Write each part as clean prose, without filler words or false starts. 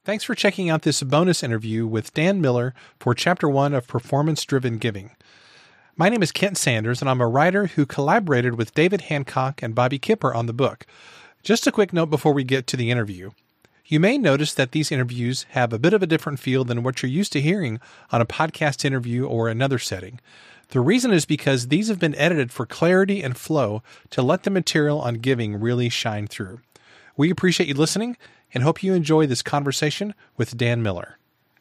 Thanks for checking out this bonus interview with Dan Miller for Chapter 1 of Performance Driven Giving. My name is Kent Sanders, and I'm a writer who collaborated with David Hancock and Bobby Kipper on the book. Just a quick note before we get to the interview. You may notice that these interviews have a bit of a different feel than what you're used to hearing on a podcast interview or another setting. The reason is because these have been edited for clarity and flow to let the material on giving really shine through. We appreciate you listening and hope you enjoy this conversation with Dan Miller.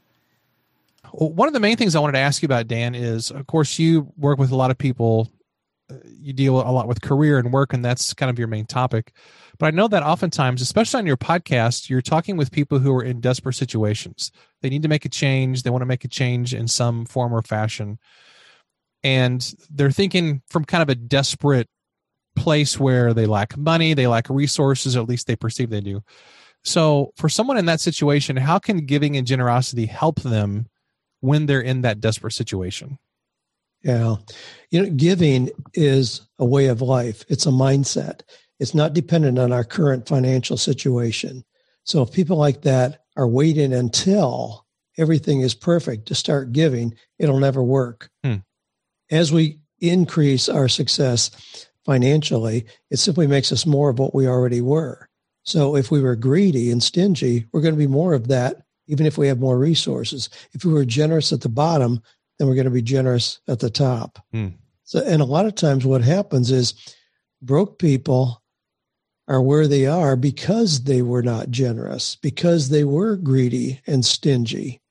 One of the main things I wanted to ask you about, Dan, is, of course, you work with a lot of people. You deal a lot with career and work, and that's kind of your main topic. But I know that oftentimes, especially on your podcast, you're talking with people who are in desperate situations. They need to make a change. They want to make a change in some form or fashion. And they're thinking from kind of a desperate place where they lack money, they lack resources, or at least they perceive they do. So for someone in that situation, how can giving and generosity help them when they're in that desperate situation? Yeah. Giving is a way of life. It's a mindset. It's not dependent on our current financial situation. So if people like that are waiting until everything is perfect to start giving, it'll never work. As we increase our success financially, it simply makes us more of what we already were. So if we were greedy and stingy, we're going to be more of that, even if we have more resources. If we were generous at the bottom, then we're going to be generous at the top. So, and a lot of times what happens is broke people are where they are because they were not generous, because they were greedy and stingy.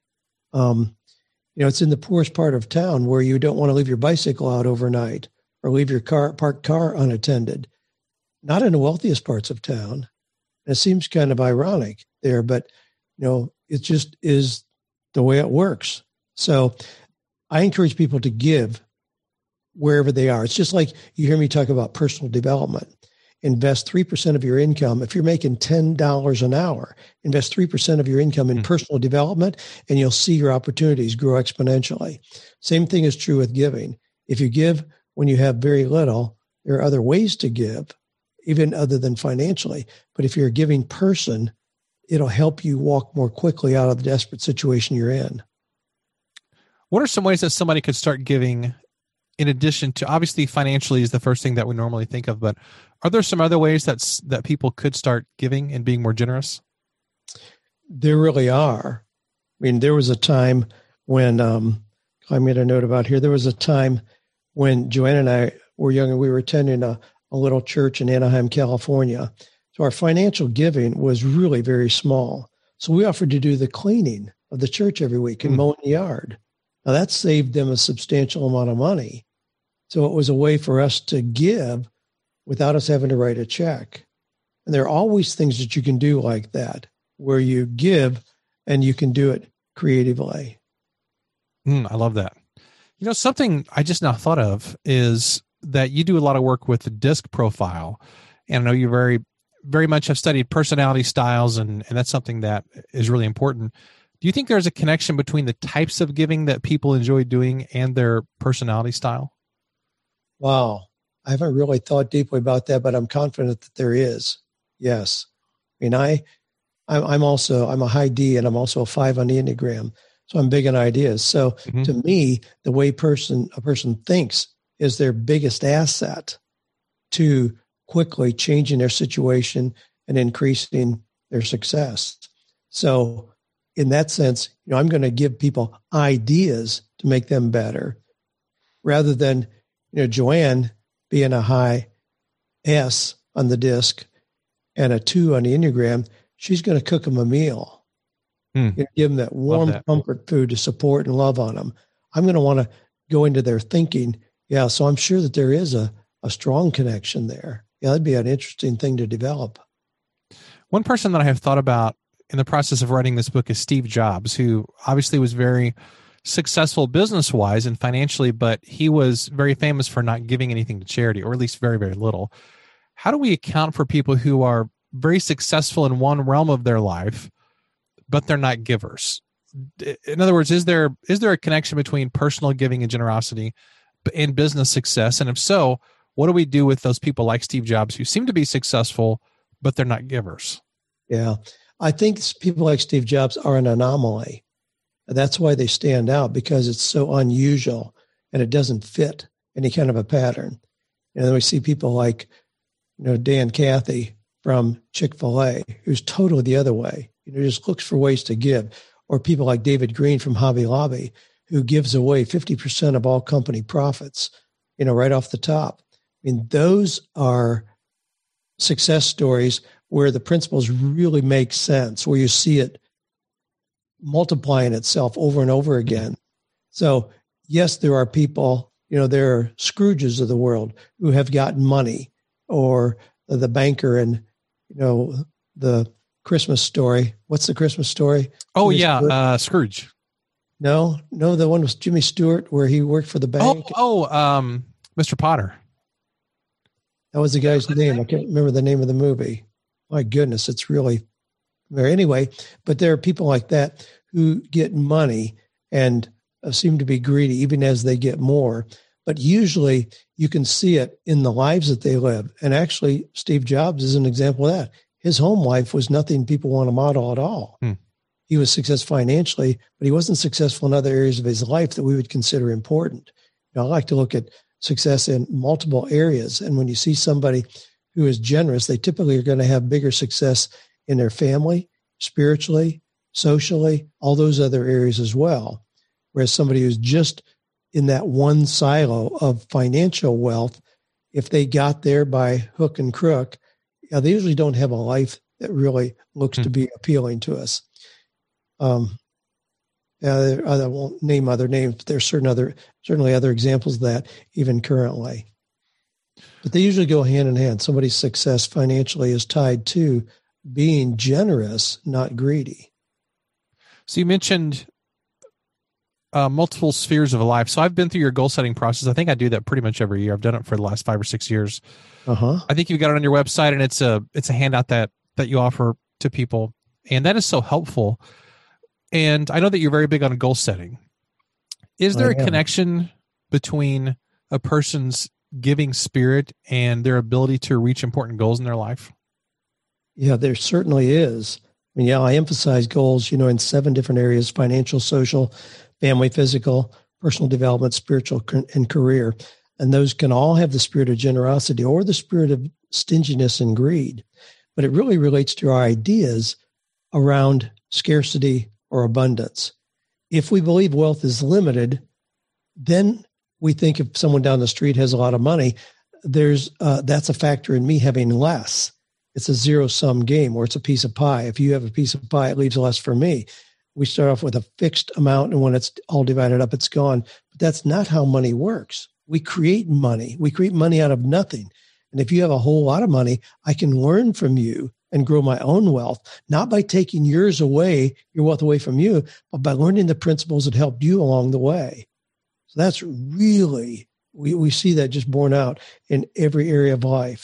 It's in the poorest part of town where you don't want to leave your bicycle out overnight or leave your parked car unattended. Not in the wealthiest parts of town. It seems kind of ironic there, but it just is the way it works. So I encourage people to give wherever they are. It's just like you hear me talk about personal development. Invest 3% of your income. If you're making $10 an hour, invest 3% of your income in personal development, and you'll see your opportunities grow exponentially. Same thing is true with giving. If you give when you have very little, there are other ways to give, even other than financially. But if you're a giving person, it'll help you walk more quickly out of the desperate situation you're in. What are some ways that somebody could start giving in addition to, obviously financially is the first thing that we normally think of, but are there some other ways that people could start giving and being more generous? There really are. I mean, there was a time when, I made a note about here, there was a time when Joanne and I were young and we were attending a little church in Anaheim, California. So our financial giving was really very small. So we offered to do the cleaning of the church every week and mowing the yard. Now that saved them a substantial amount of money. So it was a way for us to give without us having to write a check. And there are always things that you can do like that, where you give and you can do it creatively. I love that. Something I just now thought of is that you do a lot of work with the DISC profile. And I know you very, very much have studied personality styles, and that's something that is really important. Do you think there's a connection between the types of giving that people enjoy doing and their personality style? Wow. I haven't really thought deeply about that, but I'm confident that there is. Yes. I mean, I'm a high D and I'm also a 5 on the Enneagram. So I'm big on ideas. So to me, the way a person thinks is their biggest asset to quickly changing their situation and increasing their success. So in that sense, I'm going to give people ideas to make them better rather than, Joanne being a high S on the DISC and a 2 on the Enneagram. She's going to cook them a meal. Give them that warm comfort food to support and love on them. I'm going to want to go into their thinking. Yeah. So I'm sure that there is a strong connection there. Yeah. That'd be an interesting thing to develop. One person that I have thought about in the process of writing this book is Steve Jobs, who obviously was very successful business-wise and financially, but he was very famous for not giving anything to charity, or at least very, very little. How do we account for people who are very successful in one realm of their life, but they're not givers? In other words, is there a connection between personal giving and generosity and business success? And if so, what do we do with those people like Steve Jobs who seem to be successful, but they're not givers? Yeah. I think people like Steve Jobs are an anomaly. That's why they stand out, because it's so unusual and it doesn't fit any kind of a pattern. And then we see people like, Dan Cathy from Chick-fil-A, who's totally the other way. Just looks for ways to give. Or people like David Green from Hobby Lobby, who gives away 50% of all company profits, right off the top. Those are success stories where the principles really make sense, where you see it multiplying itself over and over again. So yes, there are people, there are Scrooges of the world who have gotten money, or the banker in, the Christmas Story. What's the Christmas Story? Oh, yeah. Scrooge. No, the one with Jimmy Stewart where he worked for the bank. Mr. Potter. That was the guy's name. I can't remember the name of the movie. My goodness, it's really there. Anyway, but there are people like that who get money and seem to be greedy even as they get more. But usually you can see it in the lives that they live. And actually, Steve Jobs is an example of that. His home life was nothing people want to model at all. He was successful financially, but he wasn't successful in other areas of his life that we would consider important. I like to look at success in multiple areas. And when you see somebody who is generous, they typically are going to have bigger success in their family, spiritually, socially, all those other areas as well. Whereas somebody who's just in that one silo of financial wealth, if they got there by hook and crook, they usually don't have a life that really looks to be appealing to us. I won't name other names, but there's certainly other examples of that even currently. But they usually go hand in hand. Somebody's success financially is tied to being generous, not greedy. So you mentioned multiple spheres of a life. So I've been through your goal setting process. I think I do that pretty much every year. I've done it for the last 5 or 6 years. I think you've got it on your website, and it's a handout that you offer to people, and that is so helpful. And I know that you're very big on goal setting. Is there a connection between a person's giving spirit and their ability to reach important goals in their life? Yeah, there certainly is. I emphasize goals, in 7 different areas: financial, social, family, physical, personal development, spiritual, and career. And those can all have the spirit of generosity or the spirit of stinginess and greed. But it really relates to our ideas around scarcity or abundance. If we believe wealth is limited, then we think if someone down the street has a lot of money, that's a factor in me having less. It's a zero-sum game, or it's a piece of pie. If you have a piece of pie, it leaves less for me. We start off with a fixed amount, and when it's all divided up, it's gone. But that's not how money works. We create money. We create money out of nothing. And if you have a whole lot of money, I can learn from you and grow my own wealth, not by taking your wealth away from you, but by learning the principles that helped you along the way. So that's really, we see that just borne out in every area of life.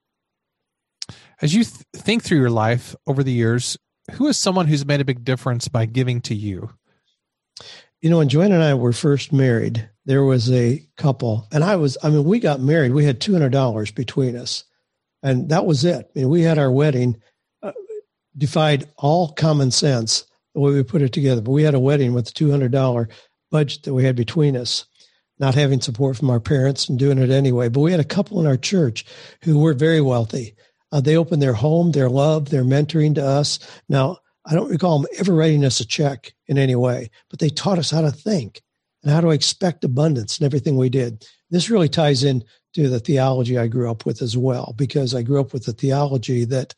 As you think through your life over the years, who is someone who's made a big difference by giving to you? When Joanne and I were first married, there was a couple, and we got married. We had $200 between us, and that was it. We had our wedding, defied all common sense the way we put it together. But we had a wedding with a $200 budget that we had between us, not having support from our parents and doing it anyway. But we had a couple in our church who were very wealthy. They opened their home, their love, their mentoring to us. Now, I don't recall them ever writing us a check in any way, but they taught us how to think and how to expect abundance in everything we did. This really ties in to the theology I grew up with as well, because I grew up with the theology that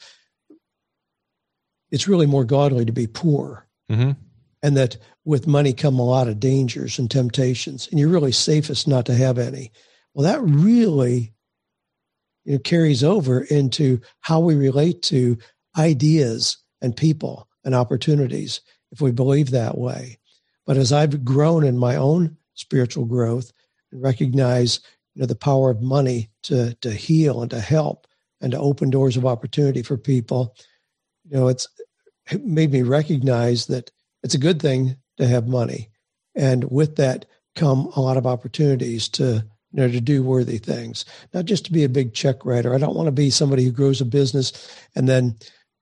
it's really more godly to be poor, and that with money come a lot of dangers and temptations, and you're really safest not to have any. Well, that really carries over into how we relate to ideas and people and opportunities if we believe that way. But as I've grown in my own spiritual growth and recognize, the power of money to heal and to help and to open doors of opportunity for people, it made me recognize that it's a good thing to have money. And with that come a lot of opportunities to do worthy things, not just to be a big check writer. I don't want to be somebody who grows a business and then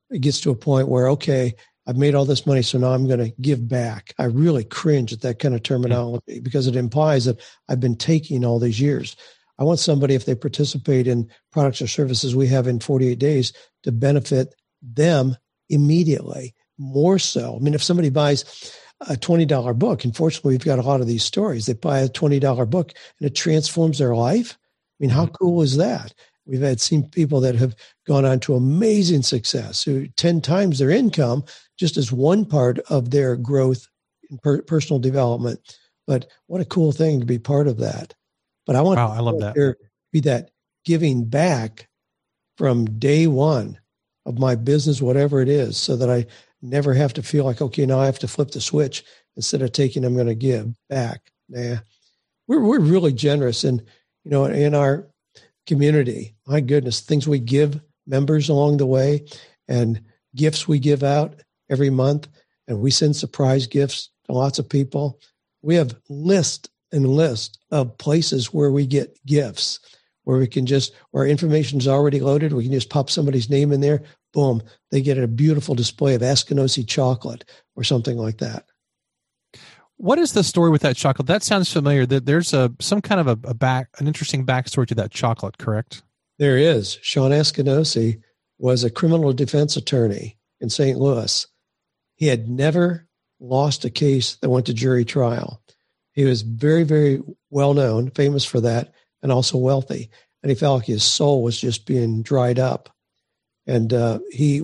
it gets to a point where, okay, I've made all this money, so now I'm going to give back. I really cringe at that kind of terminology because it implies that I've been taking all these years. I want somebody, if they participate in products or services we have in 48 days, to benefit them immediately, more so. I mean, if somebody buys a $20 book, unfortunately, we've got a lot of these stories. They buy a $20 book and it transforms their life. I mean, how cool is that? We've seen people that have gone on to amazing success, who 10 times their income just as one part of their growth in personal development. But what a cool thing to be part of that. But I want I love that. there be that giving back from day one of my business, whatever it is, so that I never have to feel like, okay, now I have to flip the switch. Instead of taking, I'm going to give back. Nah, we're really generous. And, in our community, my goodness, things we give members along the way and gifts we give out every month. And we send surprise gifts to lots of people. We have list of places where we get gifts, where we can where information is already loaded. We can just pop somebody's name in there. Boom. They get a beautiful display of Askinosie chocolate or something like that. What is the story with that chocolate? That sounds familiar. That there's some kind of an interesting backstory to that chocolate, correct? There is. Sean Askinosie was a criminal defense attorney in St. Louis. He had never lost a case that went to jury trial. He was very, very well known, famous for that, and also wealthy. And he felt like his soul was just being dried up. And he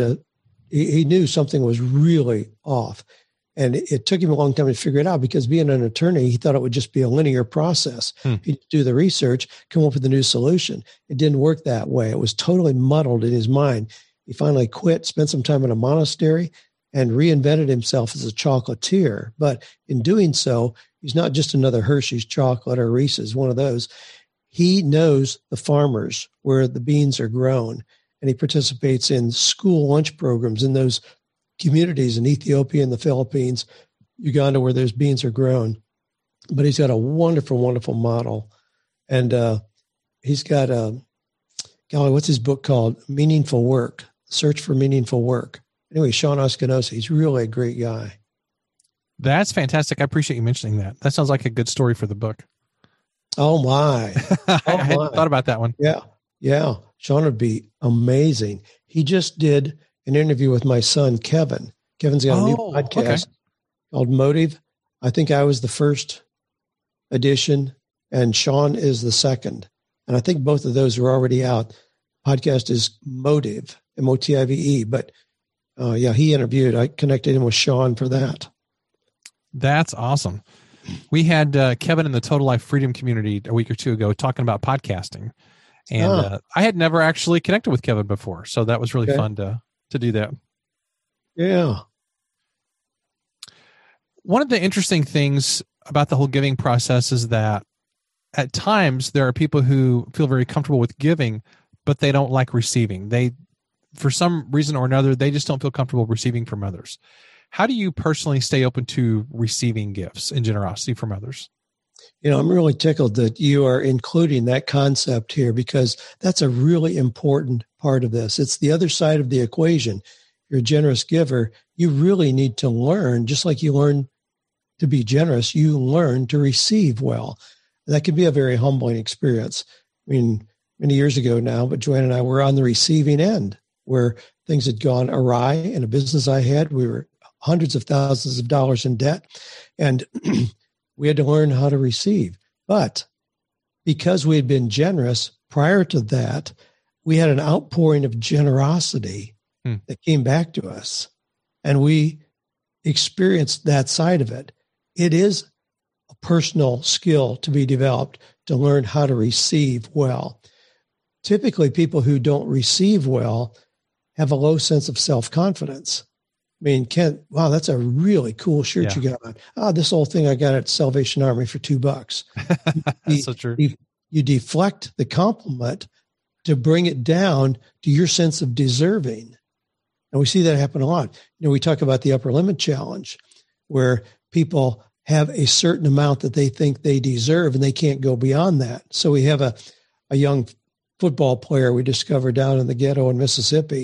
knew something was really off. And it took him a long time to figure it out because being an attorney, he thought it would just be a linear process. He'd do the research, come up with a new solution. It didn't work that way. It was totally muddled in his mind. He finally quit, spent some time in a monastery, and reinvented himself as a chocolatier. But in doing so, he's not just another Hershey's chocolate or Reese's, one of those. He knows the farmers where the beans are grown, and he participates in school lunch programs in those communities in Ethiopia and the Philippines, Uganda, where those beans are grown. But he's got a wonderful, wonderful model. And he's got what's his book called? Meaningful Work, Search for Meaningful Work. Anyway, Sean Askinosie, he's really a great guy. That's fantastic. I appreciate you mentioning that. That sounds like a good story for the book. Oh, my. I hadn't thought about that one. Yeah. Sean would be amazing. He just did an interview with my son, Kevin. Kevin's got a new podcast called Motive. I think I was the first edition and Sean is the second. And I think both of those are already out. Podcast is Motive, M-O-T-I-V-E. But he interviewed. I connected him with Sean for that. That's awesome. We had Kevin in the Total Life Freedom community a week or two ago talking about podcasting. And I had never actually connected with Kevin before. So that was really fun to do that. Yeah. One of the interesting things about the whole giving process is that at times there are people who feel very comfortable with giving, but they don't like receiving. They, for some reason or another, they just don't feel comfortable receiving from others. How do you personally stay open to receiving gifts and generosity from others? I'm really tickled that you are including that concept here because that's a really important part of this. It's the other side of the equation. If you're a generous giver, you really need to learn, just like you learn to be generous, you learn to receive well. That can be a very humbling experience. I mean, many years ago now, but Joanne and I were on the receiving end where things had gone awry in a business I had. We were hundreds of thousands of dollars in debt. And we had to learn how to receive. But because we had been generous prior to that, we had an outpouring of generosity that came back to us. And we experienced that side of it. It is a personal skill to be developed to learn how to receive well. Typically, people who don't receive well have a low sense of self-confidence. I mean, Kent, wow, that's a really cool shirt you got on. This old thing I got at Salvation Army for $2. That's so true. You deflect the compliment to bring it down to your sense of deserving. And we see that happen a lot. We talk about the upper limit challenge where people have a certain amount that they think they deserve and they can't go beyond that. So we have a young football player we discovered down in the ghetto in Mississippi.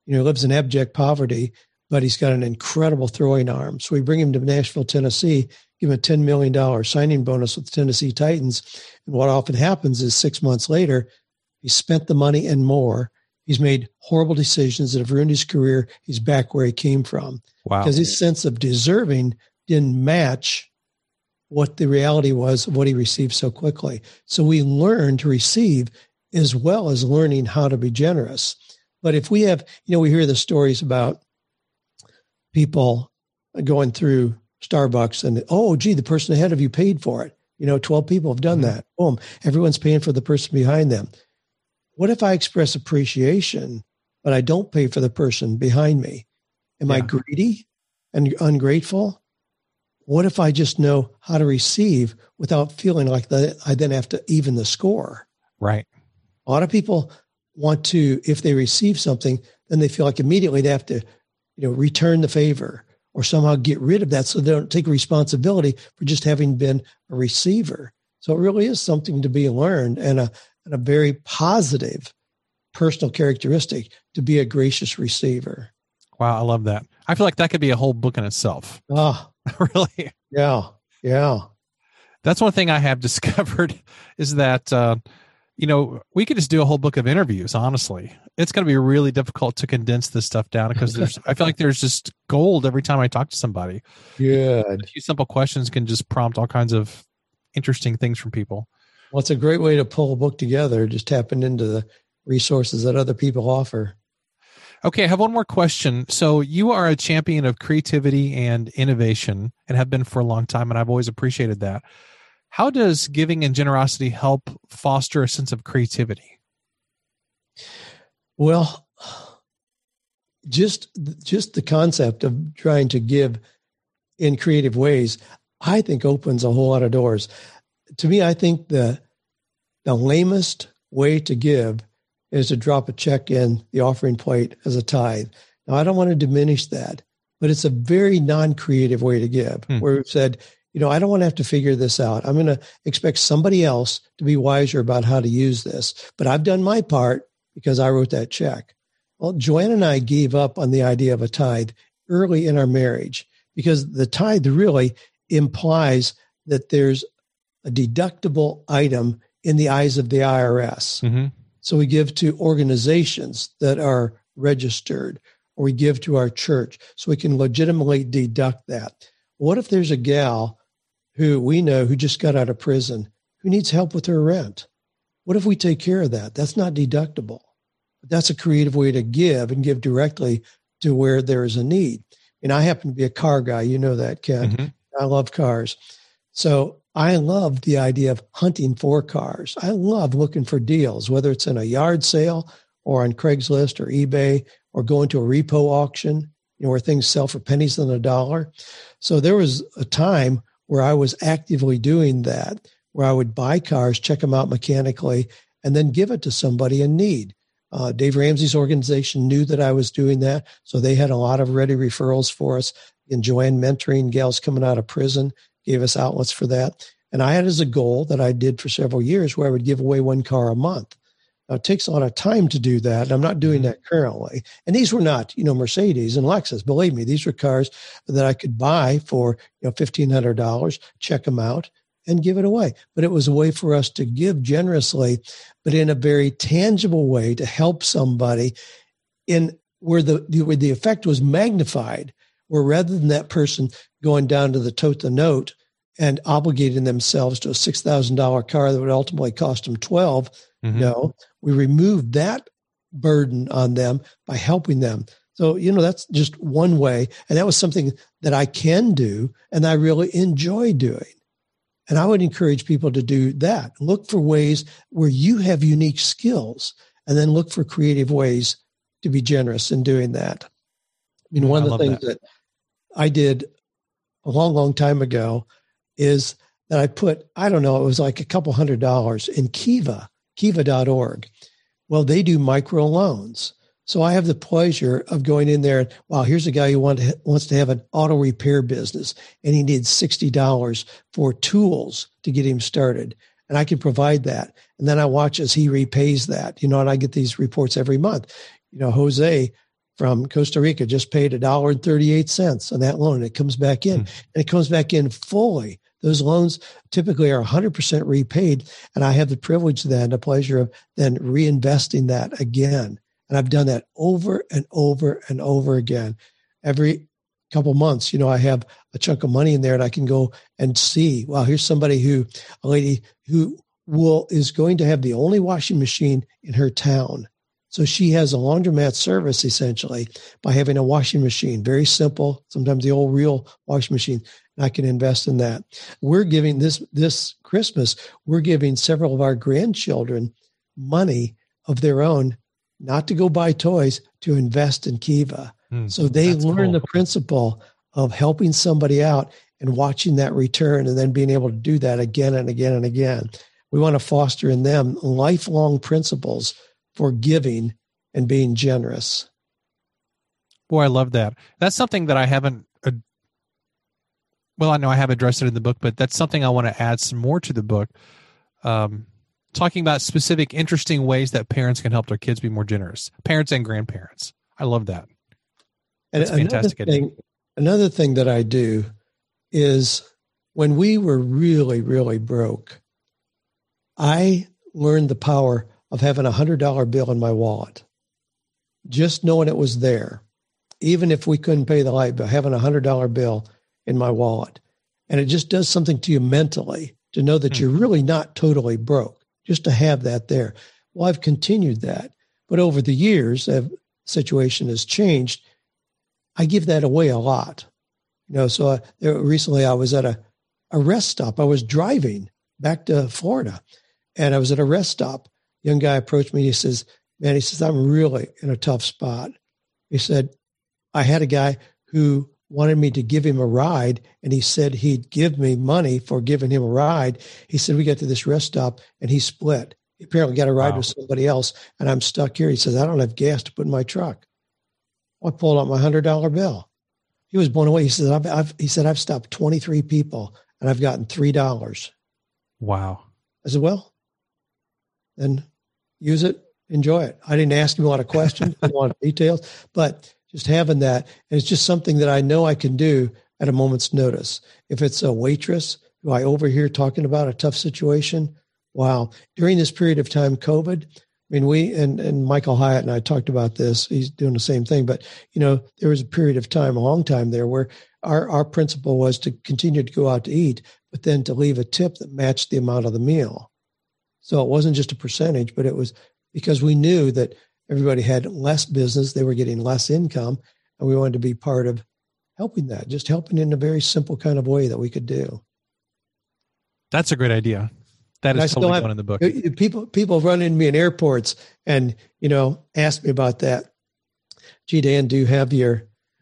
He lives in abject poverty, but he's got an incredible throwing arm. So we bring him to Nashville, Tennessee, give him a $10 million signing bonus with the Tennessee Titans. And what often happens is 6 months later, he spent the money and more. He's made horrible decisions that have ruined his career. He's back where he came from. Wow. Because his sense of deserving didn't match what the reality was of what he received so quickly. So we learn to receive as well as learning how to be generous. But if we have, we hear the stories about people going through Starbucks and, oh, gee, the person ahead of you paid for it. 12 people have done that. Boom. Everyone's paying for the person behind them. What if I express appreciation, but I don't pay for the person behind me? Am I greedy and ungrateful? What if I just know how to receive without feeling like I then have to even the score? Right. A lot of people want to, if they receive something, then they feel like immediately they have to, return the favor or somehow get rid of that so they don't take responsibility for just having been a receiver. So it really is something to be learned and a very positive personal characteristic to be a gracious receiver. Wow, I love that. I feel like that could be a whole book in itself. Ah, really? Yeah. That's one thing I have discovered is that, we could just do a whole book of interviews, honestly. It's going to be really difficult to condense this stuff down because I feel like there's just gold every time I talk to somebody. Good. A few simple questions can just prompt all kinds of interesting things from people. Well, it's a great way to pull a book together, just tapping into the resources that other people offer. Okay, I have one more question. So you are a champion of creativity and innovation and have been for a long time, and I've always appreciated that. How does giving and generosity help foster a sense of creativity? Well, just the concept of trying to give in creative ways, I think opens a whole lot of doors. To me, I think the lamest way to give is to drop a check in the offering plate as a tithe. Now, I don't want to diminish that, but it's a very non-creative way to give, where we've said, I don't want to have to figure this out. I'm going to expect somebody else to be wiser about how to use this, but I've done my part because I wrote that check. Well, Joanne and I gave up on the idea of a tithe early in our marriage because the tithe really implies that there's a deductible item in the eyes of the IRS. Mm-hmm. So we give to organizations that are registered, or we give to our church so we can legitimately deduct that. What if there's a gal who we know who just got out of prison who needs help with her rent? What if we take care of that? That's not deductible. But that's a creative way to give and give directly to where there is a need. And I happen to be a car guy. You know that, Ken. Mm-hmm. I love cars. So I love the idea of hunting for cars. I love looking for deals, whether it's in a yard sale or on Craigslist or eBay or going to a repo auction, where things sell for pennies on the dollar. So there was a time where I was actively doing that, where I would buy cars, check them out mechanically, and then give it to somebody in need. Dave Ramsey's organization knew that I was doing that, so they had a lot of ready referrals for us. And Joanne mentoring gals coming out of prison gave us outlets for that. And I had as a goal that I did for several years where I would give away one car a month. Now, it takes a lot of time to do that, and I'm not doing that currently. And these were not, Mercedes and Lexus. Believe me, these were cars that I could buy for, $1,500, check them out, and give it away. But it was a way for us to give generously, but in a very tangible way to help somebody in where the effect was magnified, where rather than that person going down to the tote the note and obligating themselves to a $6,000 car that would ultimately cost them $12,000, no, we removed that burden on them by helping them. So, that's just one way. And that was something that I can do and I really enjoy doing. And I would encourage people to do that. Look for ways where you have unique skills and then look for creative ways to be generous in doing that. One of the things that I did a long, long time ago is that I put, it was like a couple $100 in Kiva.org. Well, they do micro loans. So I have the pleasure of going in there. Wow, here's a guy who wants to have an auto repair business, and he needs $60 for tools to get him started. And I can provide that. And then I watch as he repays that, and I get these reports every month. Jose from Costa Rica just paid $1.38 on that loan. It comes back in, and it comes back in fully. Those loans typically are 100% repaid, and I have the privilege then, the pleasure of then reinvesting that again. And I've done that over and over and over again. Every couple months, I have a chunk of money in there, and I can go and see, well, here's a lady who is going to have the only washing machine in her town. So she has a laundromat service essentially by having a washing machine, very simple, sometimes the old real washing machine, and I can invest in that. We're giving this Christmas, we're giving several of our grandchildren money of their own, not to go buy toys, to invest in Kiva. So they learn the principle of helping somebody out and watching that return and then being able to do that again and again and again. We want to foster in them lifelong principles for giving and being generous. Boy, I love that. That's something that I haven't, I know I have addressed it in the book, but that's something I want to add some more to the book. Talking about specific, interesting ways that parents can help their kids be more generous, parents and grandparents. I love that. That's fantastic. Another thing that I do is when we were really, really broke, I learned the power of having a $100 bill in my wallet. Just knowing it was there, even if we couldn't pay the light bill, having a $100 bill in my wallet. And it just does something to you mentally to know that you're really not totally broke, just to have that there. Well, I've continued that. But over the years, the situation has changed. I give that away a lot. So recently I was at a rest stop. I was driving back to Florida, and I was at a rest stop. Young guy approached me. He says, I'm really in a tough spot. He said, I had a guy who wanted me to give him a ride, and he said he'd give me money for giving him a ride. He said, we got to this rest stop, and he split. He apparently got a ride with somebody else, and I'm stuck here. He says, I don't have gas to put in my truck. I pulled out my $100 bill. He was blown away. He said, I've stopped 23 people, and I've gotten $3. Wow. I said, well, then use it, enjoy it. I didn't ask him a lot of questions, a lot of details, but just having that, and it's just something that I know I can do at a moment's notice. If it's a waitress who I overhear talking about a tough situation, wow. During this period of time, COVID, we and Michael Hyatt and I talked about this. He's doing the same thing, but there was a period of time, a long time there, where our principle was to continue to go out to eat, but then to leave a tip that matched the amount of the meal. So it wasn't just a percentage, but it was because we knew that everybody had less business, they were getting less income, and we wanted to be part of helping that, just helping in a very simple kind of way that we could do. That's a great idea. That is totally going in the book. People run into me in airports and, ask me about that. Gee, Dan, do you have your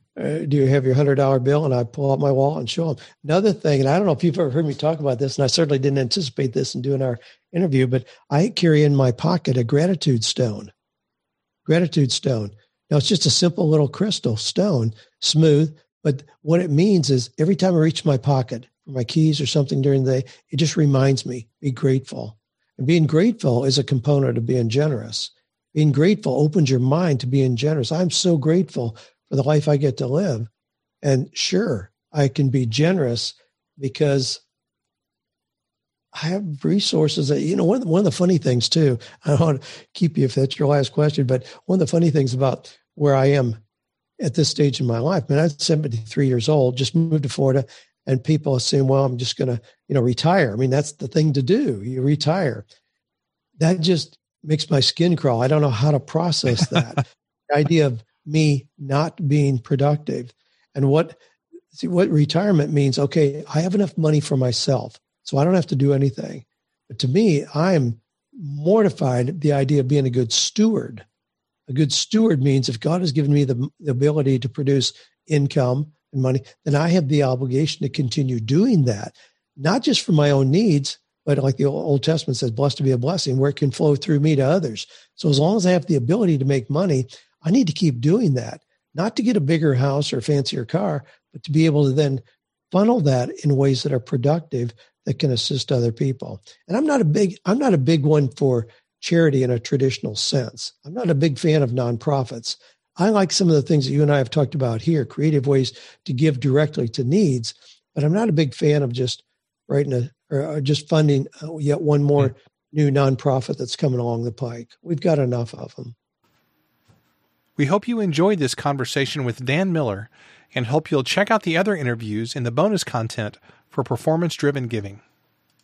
$100 bill? And I pull out my wallet and show them. Another thing, and I don't know if you've ever heard me talk about this, and I certainly didn't anticipate this in doing our interview, but I carry in my pocket a gratitude stone. Gratitude stone. Now, it's just a simple little crystal stone, smooth, but what it means is every time I reach my pocket for my keys or something during the day, it just reminds me, be grateful. And being grateful is a component of being generous. Being grateful opens your mind to being generous. I'm so grateful for the life I get to live. And sure, I can be generous because I have resources that, one of the funny things too, I don't want to keep you if that's your last question, but one of the funny things about where I am at this stage in my life, I'm 73 years old, just moved to Florida, and people assume, well, I'm just going to, retire. That's the thing to do. You retire. That just makes my skin crawl. I don't know how to process that. The idea of me not being productive and what retirement means. Okay, I have enough money for myself, so I don't have to do anything. But to me, I'm mortified at the idea of being a good steward. A good steward means if God has given me the ability to produce income and money, then I have the obligation to continue doing that, not just for my own needs, but like the Old Testament says, blessed to be a blessing, where it can flow through me to others. So as long as I have the ability to make money, I need to keep doing that, not to get a bigger house or fancier car, but to be able to then funnel that in ways that are productive that can assist other people. And I'm not a big one for charity in a traditional sense. I'm not a big fan of nonprofits. I like some of the things that you and I have talked about here, creative ways to give directly to needs, but I'm not a big fan of just writing or just funding yet one more new nonprofit that's coming along the pike. We've got enough of them. We hope you enjoyed this conversation with Dan Miller and hope you'll check out the other interviews in the bonus content for Performance Driven Giving.